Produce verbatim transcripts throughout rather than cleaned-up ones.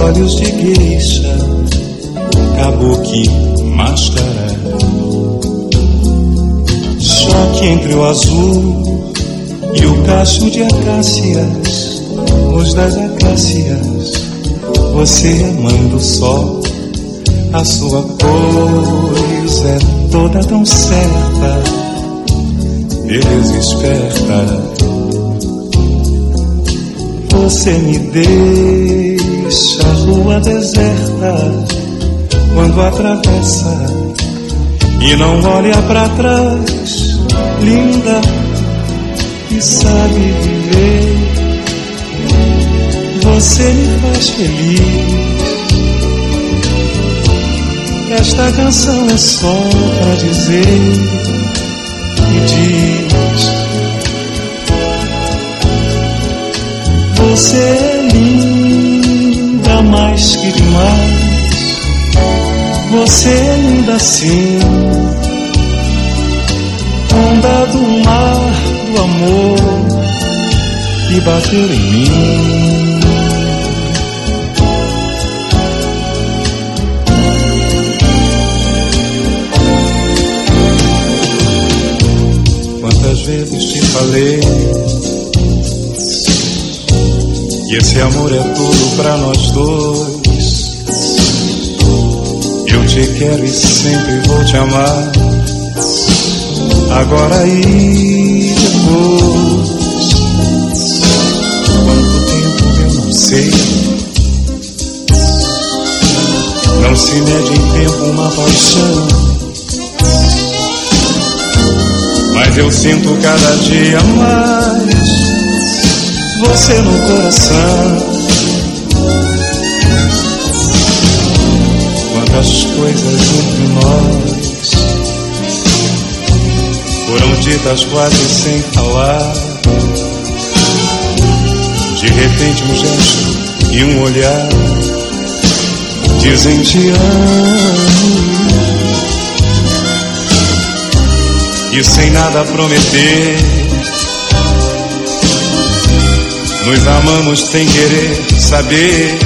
olhos de gueixa, kabuki mascarado. Choque entre o azul e o cacho de acácias, luz das acácias. Você é mãe do sol, a sua coisa é toda tão certa, beleza esperta. Você me deixa a rua deserta quando atravessa e não olha pra trás, linda, e sabe viver. Você me faz feliz. Esta canção é só pra dizer, e diz: você é linda mais que demais. Você é linda assim, onda do mar do amor que bateu em mim. Quantas vezes te falei que esse amor é tudo pra nós dois. Eu te quero e sempre vou te amar. Agora e depois, quanto tempo eu não sei. Não se mede em tempo uma paixão, mas eu sinto cada dia mais você no coração. Quantas coisas entre nós foram ditas quase sem falar. De repente um gesto e um olhar dizem te amo, e sem nada prometer nos amamos sem querer saber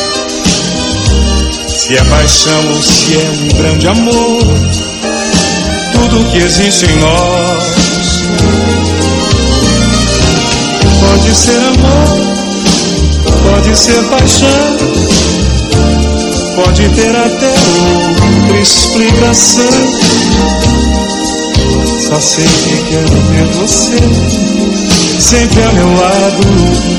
se é paixão ou se é um grande amor. Tudo que existe em nós pode ser amor, pode ser paixão, pode ter até outra explicação. Só sei que quero ter você sempre ao meu lado.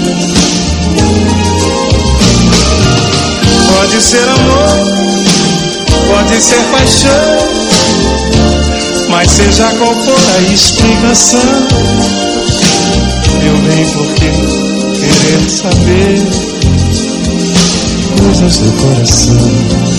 Pode ser amor, pode ser paixão, mas seja qual for a explicação, eu venho porque querer saber coisas do coração.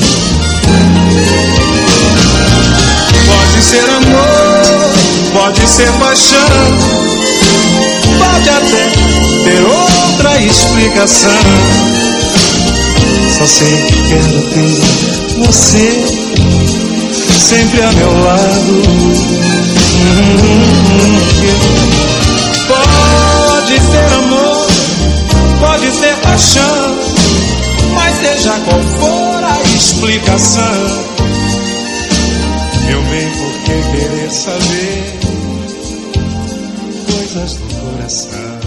Pode ser amor, pode ser paixão, pode até ter outra explicação. Só sei que quero ter você sempre a meu lado. Pode ser amor, pode ser paixão, mas seja qual for a explicação, eu venho porque querer saber coisas do coração.